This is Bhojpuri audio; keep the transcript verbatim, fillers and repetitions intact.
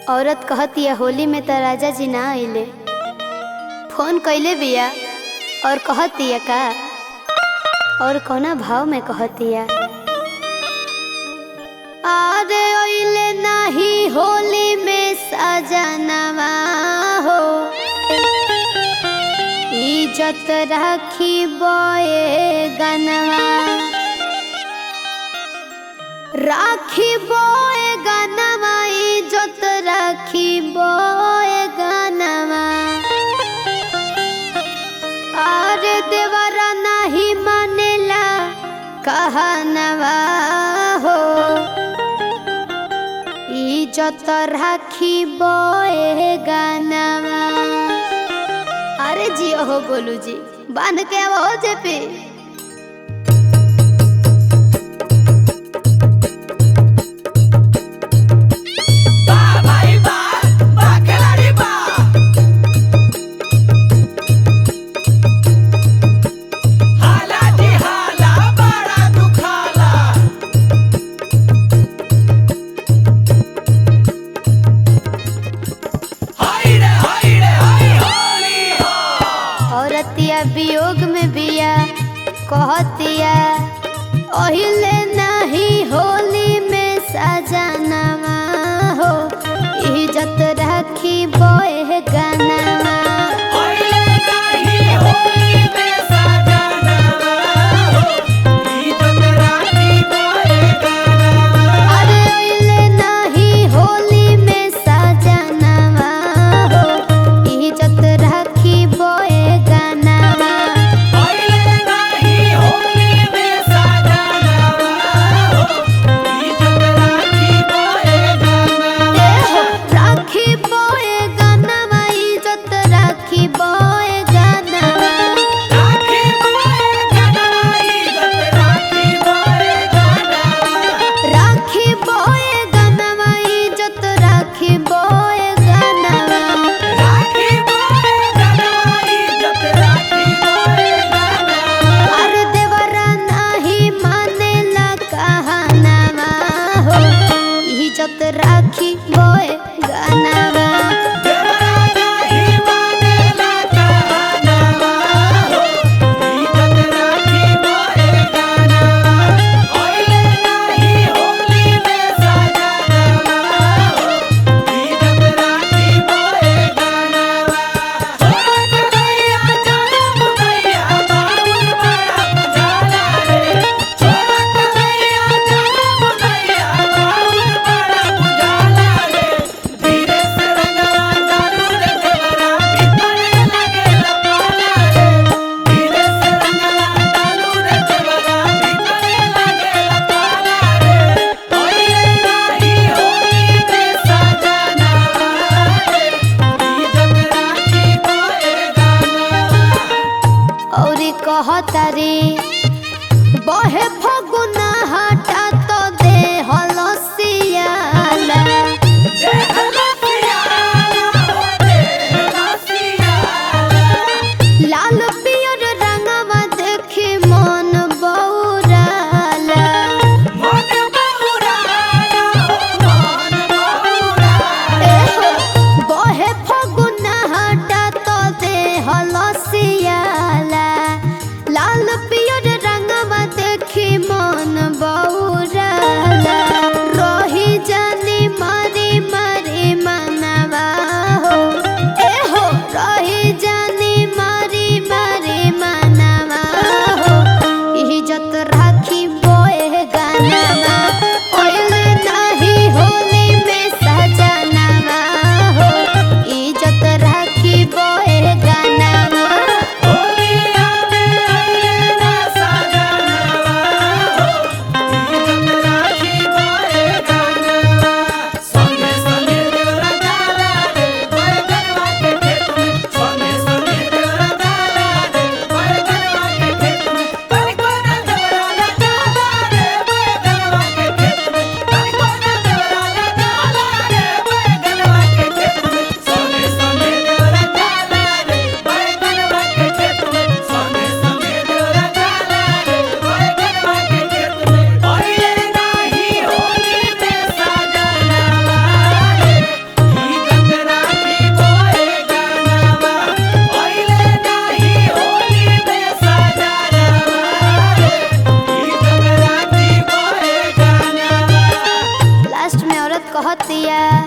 औरत कहतिया होली में तो राजा जी ना आइले। फोन कैले बिया और कहतिया का और कौना भाव में कहतिया, अरे आइले नाही होली में सजनवा हो, इज्जत राखी बोए गनवा, राखी बोए गनवा, इज्जत राखी बोए गनवा। अरे देवरा नहीं मानेला कहनवा हो, इज्जत राखी बोए गनवा। अरे जियो हो गोलू जी, बांध के अब हो जे पे। वियोग में बिया कहतिया, ओहिले नहीं होली में सजनवा हो, इज्जत राखी बोए गनवा। ओहिले नहीं होली में सजनवा हो, इज्जत राखी बोए गनवा। अरे ओहिले नहीं होली में सजनवा हो, इज्जत राखी बोए गनवा। कहतिया